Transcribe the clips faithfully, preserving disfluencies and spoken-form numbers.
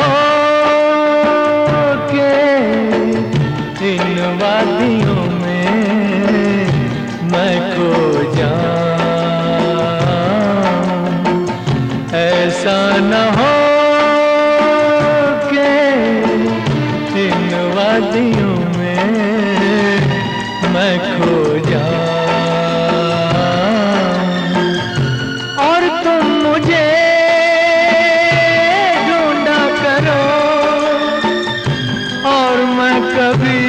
हो के इन वादियों में मैं खो जाऊं। ऐसा न हो के इन वादियों में मैं खो जाऊं और तुम मुझे ढूंढा करो और मैं कभी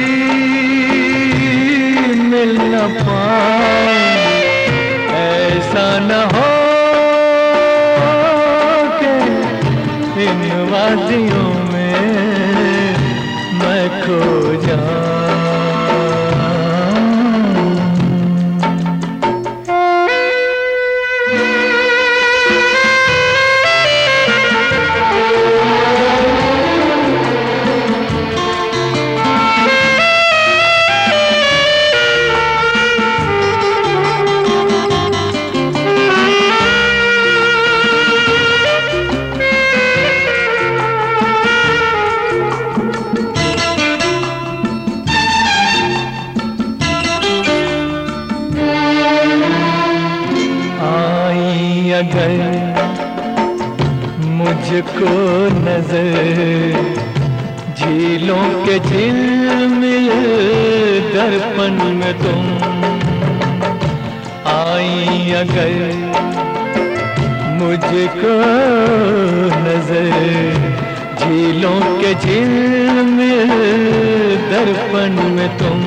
मिल न पाऊं। ऐसा न हो कि इन वादियों में मैं खो जाऊं। अगर मुझको नजर झीलों के झिलमिल दर्पण में तुम आई, अगर मुझको नजर झीलों के झिलमिल दर्पण में तुम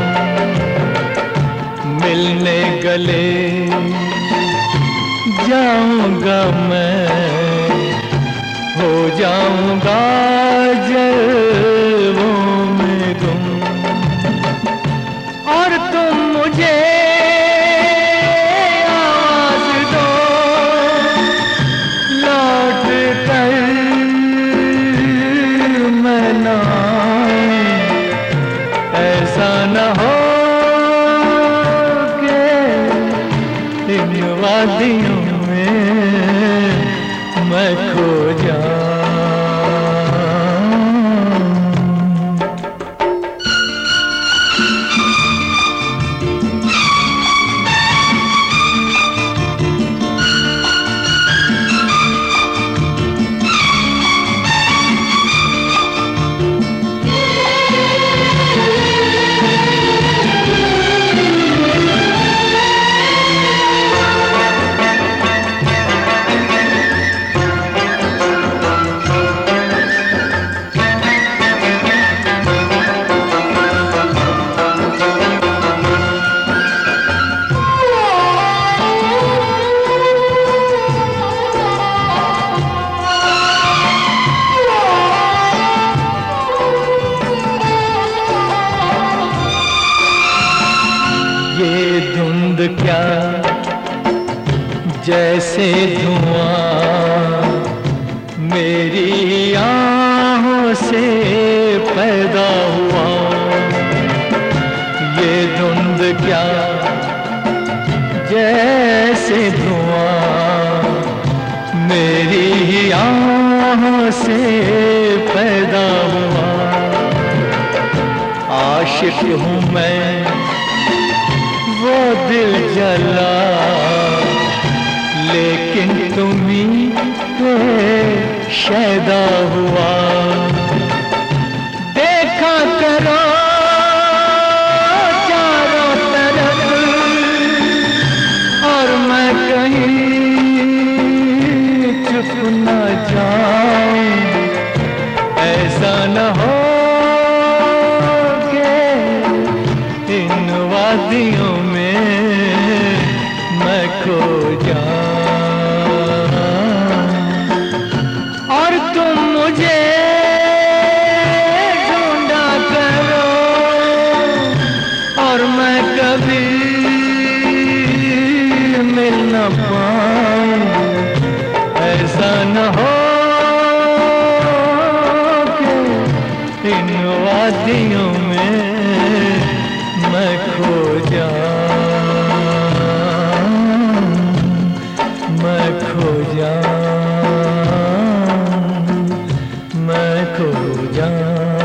मिलने गले जाऊंगा मैं, हो जाऊंगा जलवों में तुम और तुम मुझे आवाज दो लौट कर मैं ना आऊं। ऐसा न हो के इन वादियों मैं खो जाऊं। ये धुंध क्या जैसे धुआं मेरी आँखों से पैदा हुआ। ये धुंध क्या जैसे धुआं मेरी आँखों से पैदा हुआ। आशिक हूँ मैं वो दिल जला, लेकिन तुम्ही पे शैदा हुआ। देखा करो चारों तरफ और मैं कहीं चुप न जाऊं। ऐसा न हो के इन वादियों में मैं खो जाऊं और तुम मुझे ढूंढा करो और मैं कभी मिल न पाऊं। ऐसा न हो कि इन वादियों में मैं खो जाऊं, मैं खो जाऊं, मैं खो जाऊं।